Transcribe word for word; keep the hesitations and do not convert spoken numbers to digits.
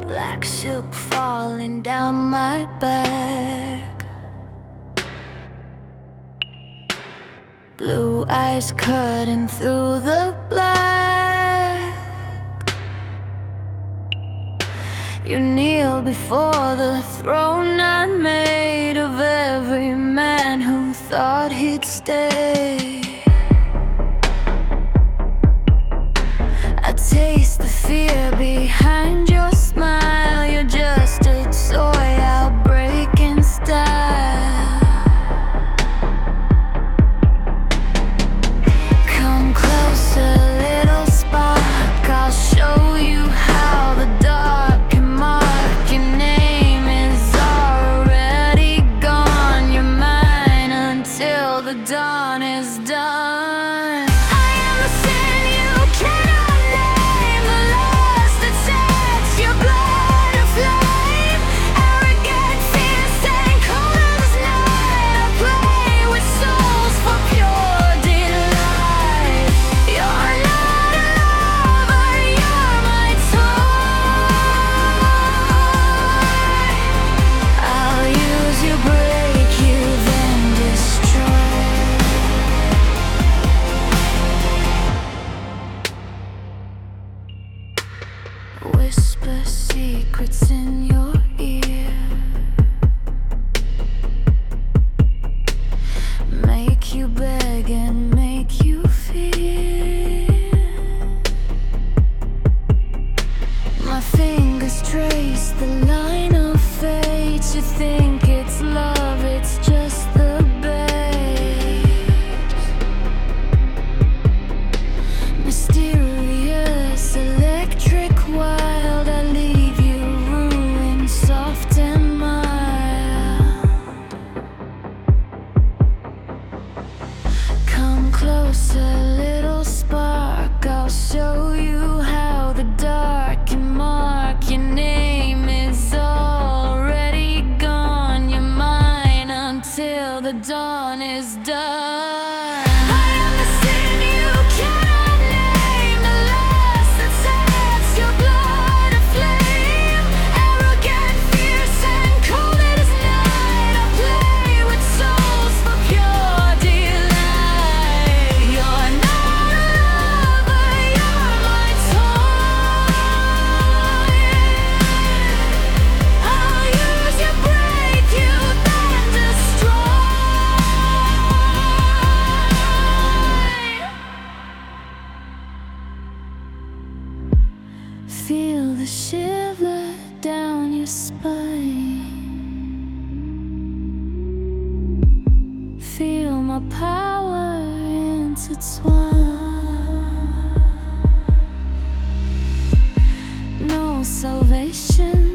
Black silk falling down my back, blue eyes cutting through the black. You kneel before the throne I made of every man who thought he'd stay. I taste the fear behind your smile. You're just a toy I'll break in style. Come closer, little spark, I'll show you how the dark can mark. Your name is already gone. You're mine until the dawn is done. I am the sin you cannot name, the lust that sets your blood aflame. Arrogant, fierce, and cold as night. I play with souls for pure delight. You're not a lover, you're my toy. I'll use you, break you, then destroy. Whisper secrets in your ear, make you beg and make you fear. My fingers trace the line of fate. You think it's love, it's just the bait. Mysterious, electric, wild, I leave you ruined, soft and mild. Come closer, little spark, I'll show you how the dark can mark. Your name is already gone. You're mine until the dawn is done. I am the sin you cannot name, the lust that sets your blood aflame. Arrogant, fierce, and cold as night. I play with souls for pure delight. You're not a lover, you're my toy. I'll use you, break you, then destroy. Feel the shiver down your spine. Feel my power intertwine. No salvation